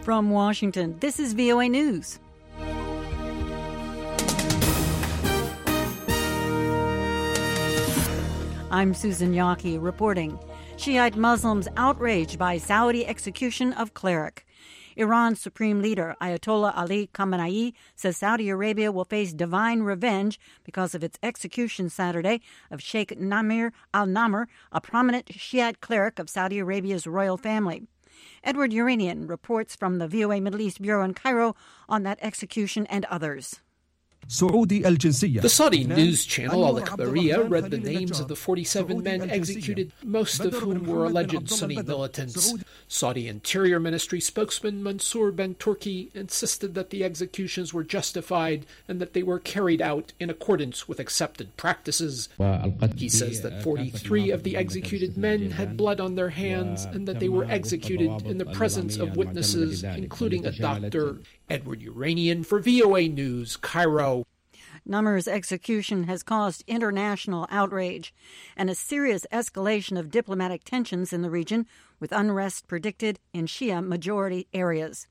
From Washington, this is VOA News. I'm Susan Yaki reporting. Shiite Muslims outraged by Saudi execution of cleric. Iran's supreme leader, Ayatollah Ali Khamenei, says Saudi Arabia will face divine revenge because of its execution Saturday of Sheikh Namir al-Namr, a prominent Shiite cleric of Saudi Arabia's royal family. Edward Uranian reports from the VOA Middle East Bureau in Cairo on that execution and others. The Saudi news channel Al Akhbariyya read the names of the 47 men executed, most of whom were alleged Sunni militants. Saudi Interior Ministry spokesman Mansour Ben Turki insisted that the executions were justified and that they were carried out in accordance with accepted practices. He says that 43 of the executed men had blood on their hands and that they were executed in the presence of witnesses, including a doctor. Edward Uranian for VOA News, Cairo. Namr's execution has caused international outrage and a serious escalation of diplomatic tensions in the region, with unrest predicted in Shia-majority areas.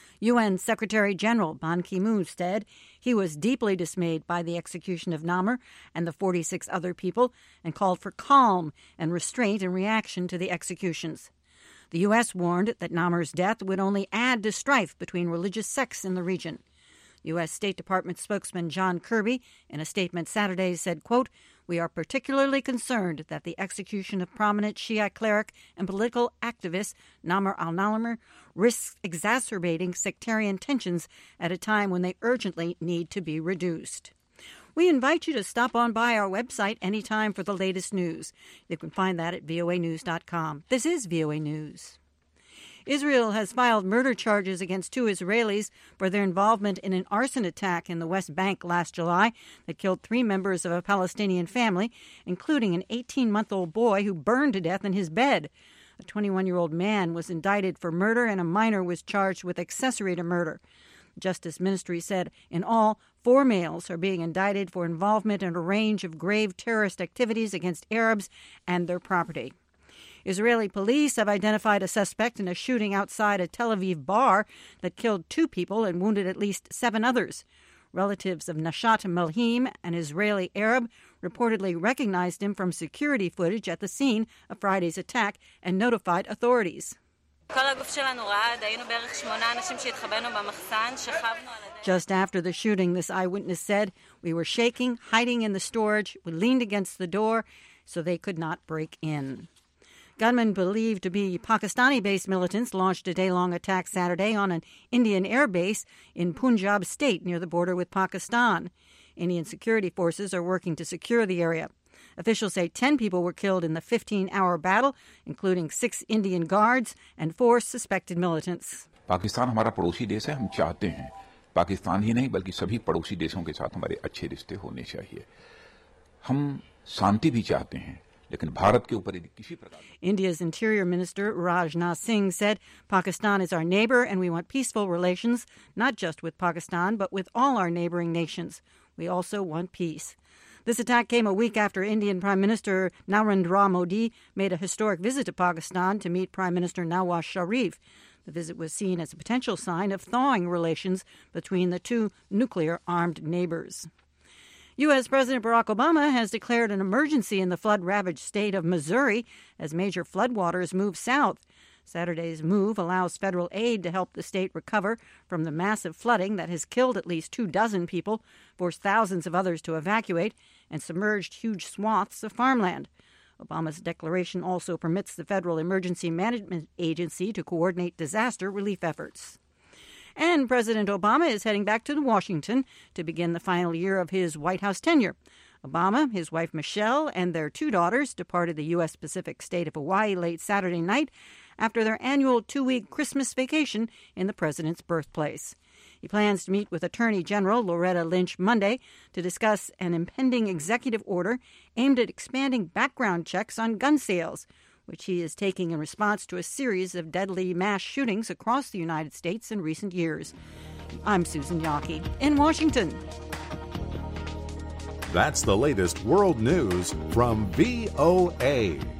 UN Secretary-General Ban Ki-moon said he was deeply dismayed by the execution of Namr and the 46 other people and called for calm and restraint in reaction to the executions. The U.S. warned that Namr's death would only add to strife between religious sects in the region. U.S. State Department spokesman John Kirby, in a statement Saturday, said, quote, "We are particularly concerned that the execution of prominent Shia cleric and political activist Namr al-Namr risks exacerbating sectarian tensions at a time when they urgently need to be reduced." We invite you to stop on by our website anytime for the latest news. You can find that at voanews.com. This is VOA News. Israel has filed murder charges against 2 Israelis for their involvement in an arson attack in the West Bank last July that killed 3 members of a Palestinian family, including an 18-month-old boy who burned to death in his bed. A 21-year-old man was indicted for murder and a minor was charged with accessory to murder. The Justice Ministry said in all, 4 males are being indicted for involvement in a range of grave terrorist activities against Arabs and their property. Israeli police have identified a suspect in a shooting outside a Tel Aviv bar that killed 2 people and wounded at least 7 others. Relatives of Nashat Melhim, an Israeli Arab, reportedly recognized him from security footage at the scene of Friday's attack and notified authorities. Just after the shooting, this eyewitness said, "We were shaking, hiding in the storage. We leaned against the door so they could not break in." Gunmen believed to be Pakistani-based militants launched a day-long attack Saturday on an Indian air base in Punjab state near the border with Pakistan. Indian security forces are working to secure the area. Officials say 10 people were killed in the 15-hour battle, including 6 Indian guards and 4 suspected militants. Pakistan हमारा पड़ोसी देश है, हम चाहते हैं पाकिस्तान ही नहीं बल्कि सभी पड़ोसी देशों के साथ हमारे अच्छे रिश्ते होने चाहिए. हम शांति भी चाहते हैं. India's Interior Minister Rajnath Singh said, "Pakistan is our neighbor and we want peaceful relations, not just with Pakistan, but with all our neighboring nations. We also want peace." This attack came a week after Indian Prime Minister Narendra Modi made a historic visit to Pakistan to meet Prime Minister Nawaz Sharif. The visit was seen as a potential sign of thawing relations between the 2 nuclear-armed neighbors. U.S. President Barack Obama has declared an emergency in the flood-ravaged state of Missouri as major floodwaters move south. Saturday's move allows federal aid to help the state recover from the massive flooding that has killed at least 24 people, forced thousands of others to evacuate, and submerged huge swaths of farmland. Obama's declaration also permits the Federal Emergency Management Agency to coordinate disaster relief efforts. And President Obama is heading back to Washington to begin the final year of his White House tenure. Obama, his wife Michelle, and their 2 daughters departed the U.S. Pacific state of Hawaii late Saturday night after their annual 2-week Christmas vacation in the president's birthplace. He plans to meet with Attorney General Loretta Lynch Monday to discuss an impending executive order aimed at expanding background checks on gun sales, which he is taking in response to a series of deadly mass shootings across the United States in recent years. I'm Susan Yaki in Washington. That's the latest world news from VOA.